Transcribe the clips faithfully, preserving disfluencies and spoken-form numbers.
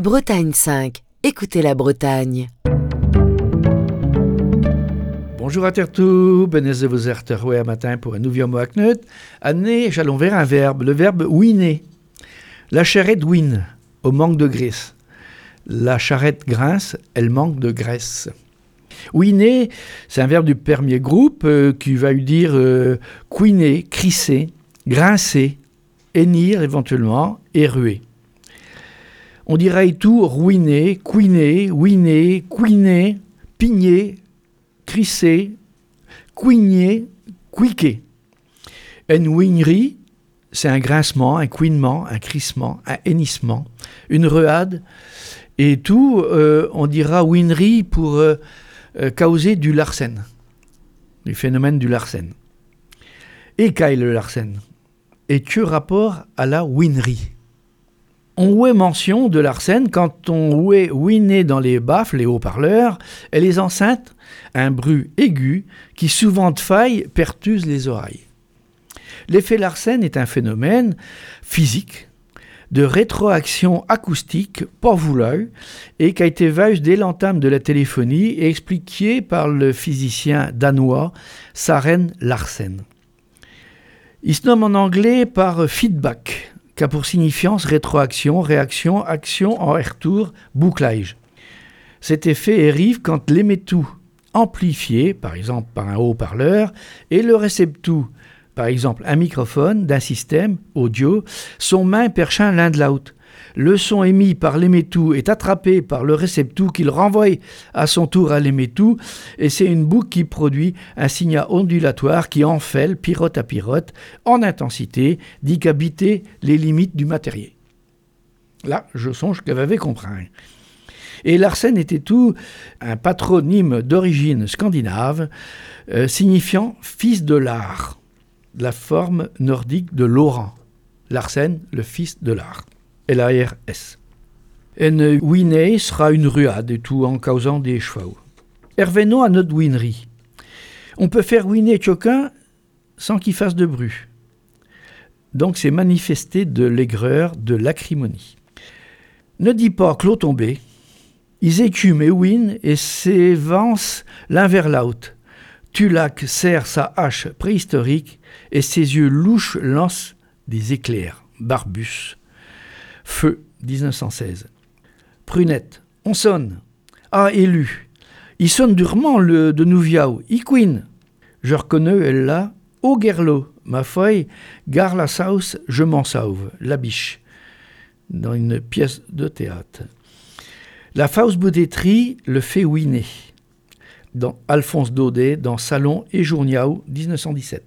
Bretagne cinq, écoutez la Bretagne. Bonjour à tous, benez de vous retrouver un matin pour un nouveau mot à knut. Année, j'allons vers un verbe, le verbe ouiner. La charrette ouine, au manque de graisse. La charrette grince, elle manque de graisse. Ouiner, c'est un verbe du premier groupe euh, qui va lui dire euh, couiner, crisser, grincer, hennir éventuellement et ruer. On dirait tout ruiner, couiner, ouiner, couiner, pigner, crisser, couigner, couiquer. Une ouinerie, c'est un grincement, un couinement, un crissement, un hennissement, une ruade. Et tout, euh, on dira ouinerie pour euh, euh, causer du larcène, du phénomène du larcène. Et qu'est le larcène? Et que rapport à la ouinerie? On ouait mention de larcène quand on ouait ouiner dans les baffles, les haut-parleurs, et les enceintes, un bruit aigu qui souvent de faille pertuse les oreilles. L'effet larcène est un phénomène physique de rétroaction acoustique pas voulu et qui a été vu dès l'entame de la téléphonie et expliqué par le physicien danois Søren Larsen. Il se nomme en anglais par feedback, qui a pour signifiance rétroaction, réaction, action en retour, bouclage. Cet effet arrive quand l'émettou amplifié, par exemple par un haut-parleur, et le réceptou, par exemple un microphone d'un système audio, sont mains perchant l'un de l'autre. Le son émis par l'émettou est attrapé par le réceptou qui le renvoie à son tour à l'émettou, et c'est une boucle qui produit un signal ondulatoire qui enfèle, pirote à pirote, en intensité, dit qu'habiter les limites du matériel. Là, je songe que vous avez compris. Et Larsen était tout un patronyme d'origine scandinave, euh, signifiant fils de l'art, la forme nordique de Laurent. Larsen, le fils de l'art. L A R S. Une ouinée sera une ruade et tout en causant des chevaux. Revenons à notre ouinerie. On peut faire ouiner quelqu'un sans qu'il fasse de bruit. Donc c'est manifester de l'aigreur, de l'acrimonie. Ne dis pas que l'eau tombée, ils écument et ouinent et s'évancent l'un vers l'autre. Tulac serre sa hache préhistorique et ses yeux louches lancent des éclairs. Barbus. Feu, dix-neuf cent seize. Prunette, on sonne. Ah, élu. Il sonne durement le de Nouviaou. Il couine. Je reconnais elle là. Au guerlot, ma feuille, gare la sauce, je m'en sauve. La biche. Dans une pièce de théâtre. La fausse boudetterie le fait ouiner. Dans Alphonse Daudet, dans Salon et Journiaou, dix-neuf cent dix-sept.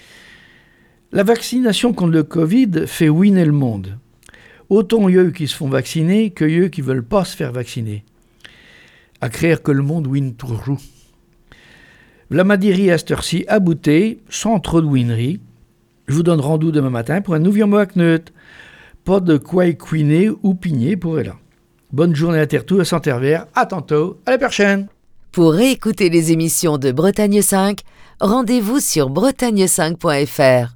La vaccination contre le Covid fait ouiner le monde. Autant yeux qui se font vacciner que yeux qui ne veulent pas se faire vacciner. À créer que le monde ouine toujours. La madirie à cette heure-ci aboutée, sans trop de ouinerie. Je vous donne rendez-vous demain matin pour un nouveau mot à knut. Pas de quoi couiner ou pigner pour elle. Bonne journée à terre tout à Saint-Herbert. À tantôt. À la prochaine. Pour réécouter les émissions de Bretagne cinq, rendez-vous sur bretagne cinq point f r.